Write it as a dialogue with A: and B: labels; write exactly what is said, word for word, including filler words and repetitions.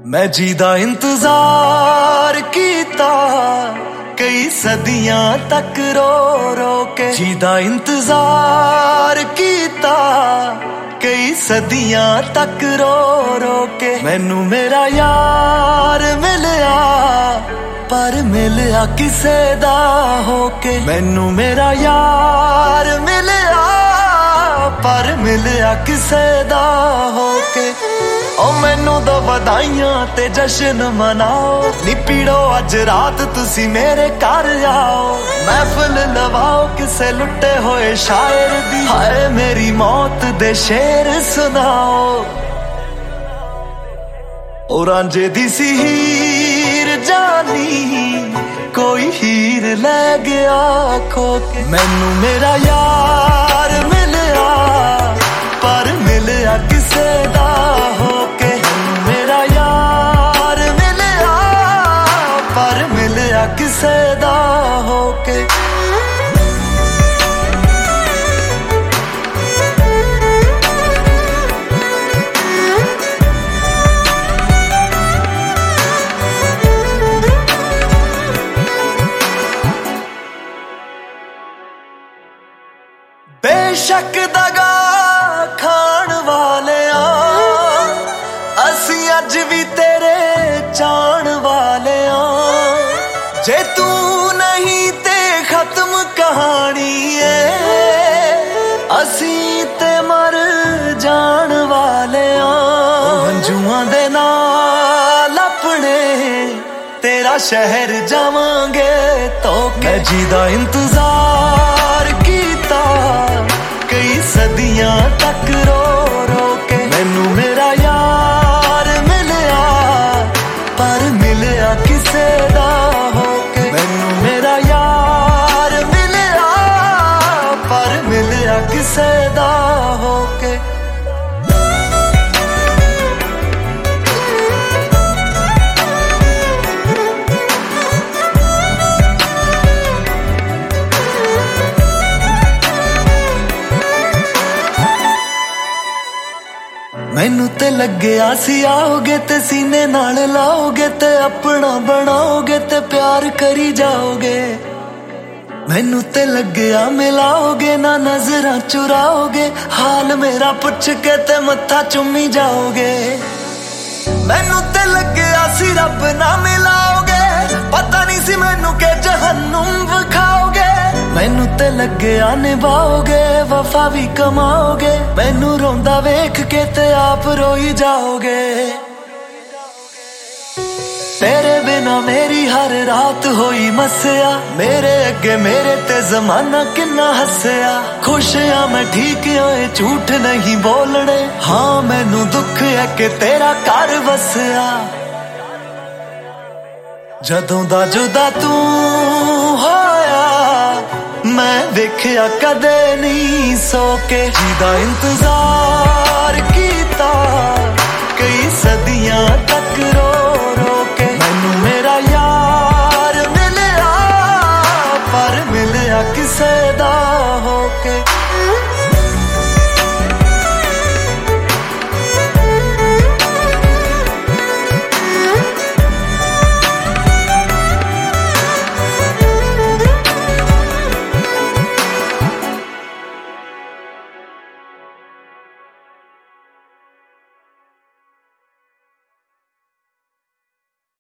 A: मैं जीदा इंतजार कीता कई सदियां तक रो रो के, जीदा इंतजार कीता कई सदियां तक रो रो के। मैनू मेरा यार मिलया पर मिलया किसे दा होके, मैनू मेरा यार मिलया पर मिलया किसे दा होके। ओ मैनू दो बधाइयां ते जश्न मनाओ, नी पीड़ो अज रात तुसी मेरे घर आओ। महफिल लवाओ किसे लुटे होए शायर दी, हाय मेरी मौत दे शेर सुनाओ। ओ रांझे दी सी हीर जानी कोई हीर ले गया खो के, मैनू मेरा यार मिलया पर मिलया किसे दा होके। मेरा यार मिलया पर मिलया किसे दा होके। बेशक दगा खान वाले असी अज भी तेरे चाण वाले जे तू नहीं ते खत्म कहानी है, असी ते मर जान वाले हंजुआं दे नाल अपने तेरा शहर जावांगे तो। मैं जीदा इंतजार कीता कई सदियां तक रो रो के, मैनू मेरा यार मिलया पर मिलया किसे दा होके। मैनू मेरा यार मिलया पर मिलया किसे दा होके। मैनू ते लग्या सी आओगे ते सीने नाल लाओगे ते अपना बनाओगे ते प्यार करी जाओगे। मैनू ते लग्या मिलाओगे ना नजरां चुराओगे, हाल मेरा पुछ के ते मत्था चुम्मी जाओगे। मैनू ते लग्या सी रब ना मिलाओगे, पता नहीं सी मैनू के जहन्नुम विखाओगे। मैनू ते लग्या निभाओगे वफा भी कमाओगे, मैनू रोंदा वेख के ते आप रोई जाओगे। तेरे बिना मेरी हर रात होई मस्या, मेरे अगे मेरे ते जमाना किन्ना हसया। खुश हाँ मैं ठीक होए झूठ नहीं बोलने, हाँ मैनू दुख है कि तेरा घर वसया। जदों दा जुदा तू होया मैं वेख्या कदे नहीं सो के, जीदा इंतजार कीता